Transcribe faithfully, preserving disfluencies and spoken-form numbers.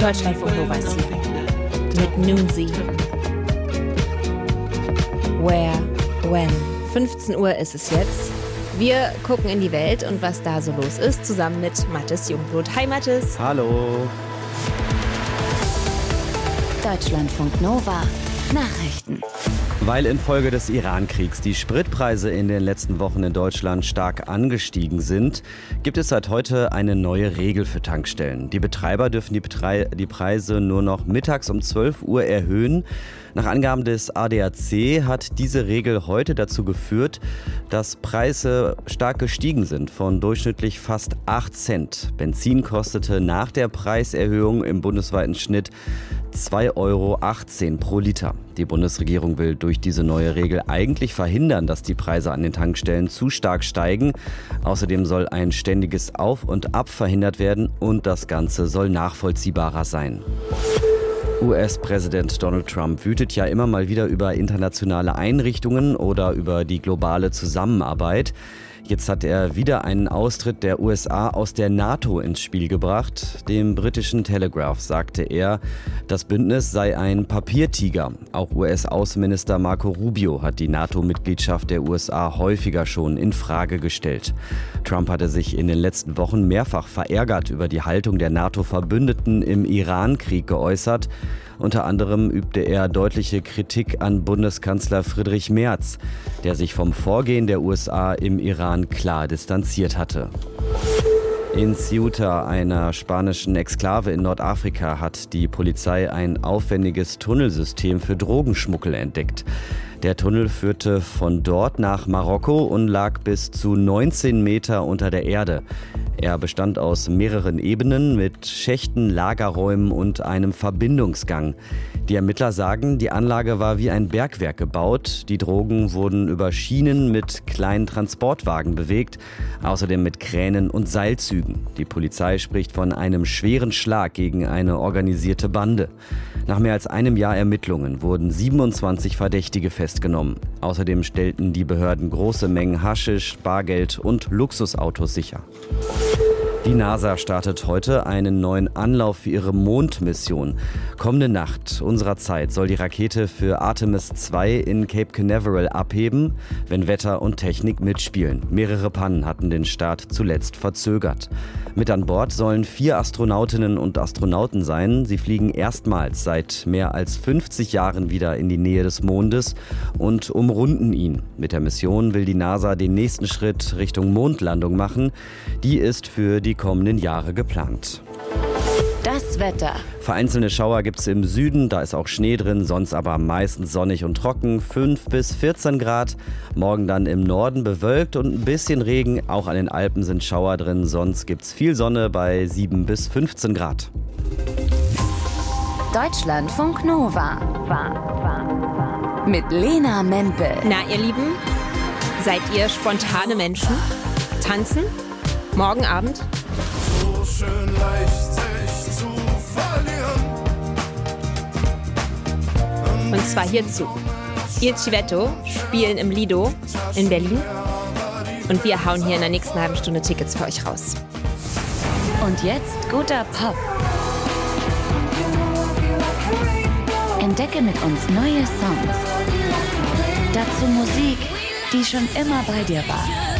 Deutschlandfunk Nova ist hier. Mit Noonsy. Where, when. fünfzehn Uhr ist es jetzt. Wir gucken in die Welt und was da so los ist, zusammen mit Mathis Jungblut. Hi Mathis. Hallo. Deutschlandfunk Nova Nachrichten. Weil infolge des Iran-Kriegs die Spritpreise in den letzten Wochen in Deutschland stark angestiegen sind, gibt es seit heute eine neue Regel für Tankstellen. Die Betreiber dürfen die, Betrei- die Preise nur noch mittags um zwölf Uhr erhöhen. Nach Angaben des A D A C hat diese Regel heute dazu geführt, dass Preise stark gestiegen sind, von durchschnittlich fast acht Cent. Benzin kostete nach der Preiserhöhung im bundesweiten Schnitt zwei Euro achtzehn pro Liter. Die Bundesregierung will durch diese neue Regel eigentlich verhindern, dass die Preise an den Tankstellen zu stark steigen. Außerdem soll ein ständiges Auf und Ab verhindert werden und das Ganze soll nachvollziehbarer sein. U S-Präsident Donald Trump wütet ja immer mal wieder über internationale Einrichtungen oder über die globale Zusammenarbeit. Jetzt hat er wieder einen Austritt der U S A aus der NATO ins Spiel gebracht. Dem britischen Telegraph sagte er, das Bündnis sei ein Papiertiger. Auch U S-Außenminister Marco Rubio hat die NATO-Mitgliedschaft der U S A häufiger schon in Frage gestellt. Trump hatte sich in den letzten Wochen mehrfach verärgert über die Haltung der NATO-Verbündeten im Iran-Krieg geäußert. Unter anderem übte er deutliche Kritik an Bundeskanzler Friedrich Merz, der sich vom Vorgehen der U S A im Iran klar distanziert hatte. In Ceuta, einer spanischen Exklave in Nordafrika, hat die Polizei ein aufwendiges Tunnelsystem für Drogenschmuggel entdeckt. Der Tunnel führte von dort nach Marokko und lag bis zu neunzehn Meter unter der Erde. Er bestand aus mehreren Ebenen mit Schächten, Lagerräumen und einem Verbindungsgang. Die Ermittler sagen, die Anlage war wie ein Bergwerk gebaut. Die Drogen wurden über Schienen mit kleinen Transportwagen bewegt, außerdem mit Kränen und Seilzügen. Die Polizei spricht von einem schweren Schlag gegen eine organisierte Bande. Nach mehr als einem Jahr Ermittlungen wurden siebenundzwanzig Verdächtige festgenommen. Außerdem stellten die Behörden große Mengen Haschisch, Bargeld und Luxusautos sicher. Die NASA startet heute einen neuen Anlauf für ihre Mondmission. Kommende Nacht unserer Zeit soll die Rakete für Artemis zwei in Cape Canaveral abheben, wenn Wetter und Technik mitspielen. Mehrere Pannen hatten den Start zuletzt verzögert. Mit an Bord sollen vier Astronautinnen und Astronauten sein. Sie fliegen erstmals seit mehr als fünfzig Jahren wieder in die Nähe des Mondes und umrunden ihn. Mit der Mission will die NASA den nächsten Schritt Richtung Mondlandung machen. Die ist für die kommenden Jahre geplant. Das Wetter. Vereinzelte Schauer gibt es im Süden, da ist auch Schnee drin, sonst aber meistens sonnig und trocken, fünf bis vierzehn Grad. Morgen dann im Norden bewölkt und ein bisschen Regen, auch an den Alpen sind Schauer drin, sonst gibt es viel Sonne bei sieben bis fünfzehn Grad. Deutschlandfunk Nova. Mit Lena Mempel. Na, ihr Lieben, seid ihr spontane Menschen? Tanzen? Morgen Abend? So schön leicht sich zu verlieren. Und zwar hierzu. Il Civetto spielen im Lido in Berlin. Und wir hauen hier in der nächsten halben Stunde Tickets für euch raus. Und jetzt guter Pop. Entdecke mit uns neue Songs. Dazu Musik, die schon immer bei dir war.